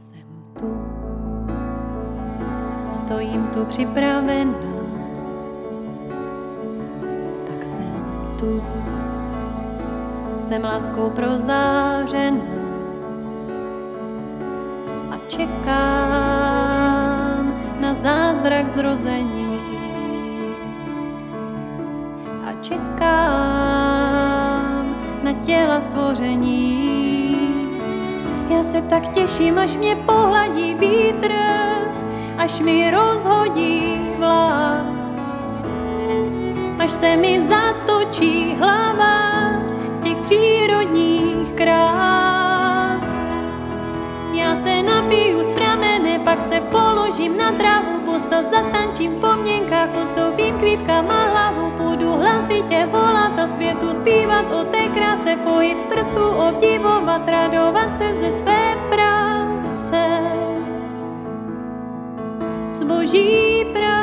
Jsem tu, stojím tu připravená, tak jsem tu, jsem láskou prozářená a čekám na zázrak zrození a čekám na těla stvoření. Já se tak těším, až mě pohladí vítr, až mi rozhodí vlas, až se mi zatočí hlava z těch přírodních krás. Já se napiju z pramene, pak se položím na trávu, bosa zatančím po měnkách, ozdobím kvítkama hlavu, půjdu hlasitě volat a světu zpívat o té kráse, pohyb prstů obdivovat, radovat se ze své práce, z boží práce.